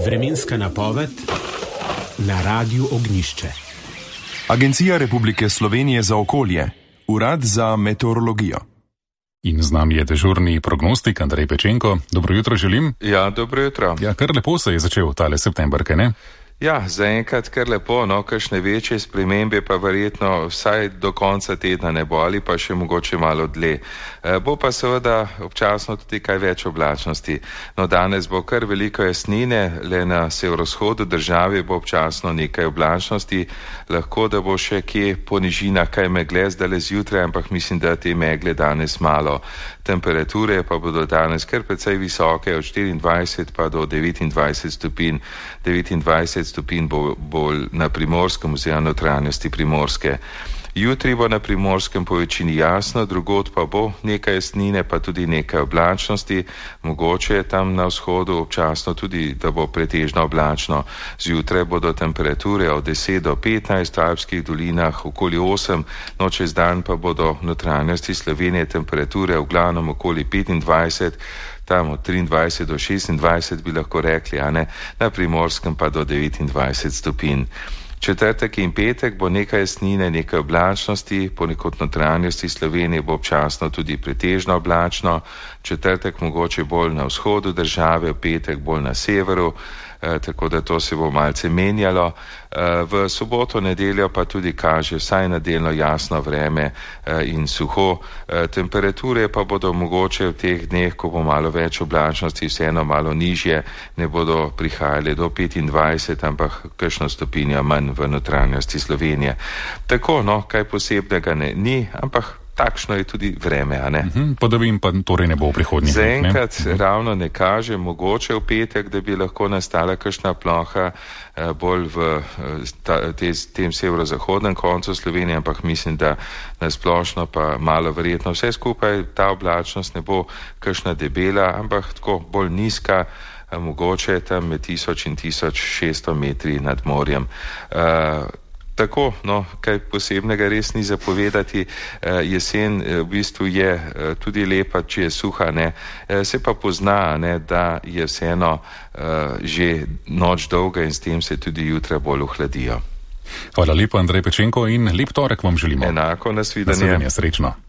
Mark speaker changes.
Speaker 1: Vremenska napoved na Radiu Ognjišče.
Speaker 2: Agencija Republike Slovenije za okolje, Urad za meteorologijo.
Speaker 3: In z nami je dežurni prognostik Andrej Pečenko. Dobro jutro želim.
Speaker 4: Ja, dobro jutro.
Speaker 3: Ja, kar lepo se je začel tale september, kaj ne?
Speaker 4: Ja, zaenkrat kar lepo, kakšne večje spremembe pa verjetno vsaj do konca tedna ne bo ali pa še mogoče malo dlje. Bo pa seveda občasno tudi kaj več oblačnosti. Danes bo kar veliko jasnine, le na severovzhodu države bo občasno nekaj oblačnosti, lahko da bo še kje po nižinah kaj megle zdajle zjutraj, ampak mislim, da te megle danes malo. Temperature pa bodo danes kar precej visoke, od 24 pa do 29 stopinj. 29 stopinj bo bolj na Primorskem oziroma notranjosti Primorske. Jutri bo na Primorskem po večini jasno, drugod pa bo nekaj jasnine, pa tudi nekaj oblačnosti, mogoče je tam na vzhodu občasno tudi, da bo pretežno oblačno. Zjutraj bodo temperature od 10 do 15, v alpskih dolinah okoli 8, čez dan pa bodo v notranjosti Slovenije temperature v glavnem okoli 25, tam od 23 do 26 bi lahko rekli, a ne, na Primorskem pa do 29 stopinj. Četrtek in petek bo nekaj jasnine, nekaj oblačnosti, ponekod notranjosti Slovenije bo občasno tudi pretežno oblačno, četrtek mogoče bolj na vzhodu države, petek bolj na severu, tako da to se bo malce menjalo. V soboto, nedeljo pa tudi kaže vsaj nedeljno jasno vreme in suho. Temperature pa bodo mogoče v teh dneh, ko bo malo več oblačnosti, vseeno malo nižje, ne bodo prihajale do 25, ampak kakšno stopinjo manj v notranjosti Slovenije. Tako, kaj posebnega ni, ampak takšno je tudi vreme, a ne?
Speaker 3: Padavin pa torej ne bo v prihodnjih.
Speaker 4: Zaenkrat ravno ne kaže, mogoče v petek, da bi lahko nastala kakšna ploha bolj v tem severozahodnem koncu Slovenije, ampak mislim, da nasplošno pa malo verjetno vse skupaj ta oblačnost ne bo kakšna debela, ampak tako bolj nizka, mogoče tam med 1000 in 1600 metri nad morjem. Tako, kaj posebnega res ni zapovedati. Jesen v bistvu je tudi lepa, če je suha, ne. Se pa pozna, ne, da je vseeno že noč dolga in s tem se tudi jutra bolj ohladijo.
Speaker 3: Hvala lepo, Andrej Pečenko, in lep torek vam želimo.
Speaker 4: Enako, nasvidenje.
Speaker 3: Srečno.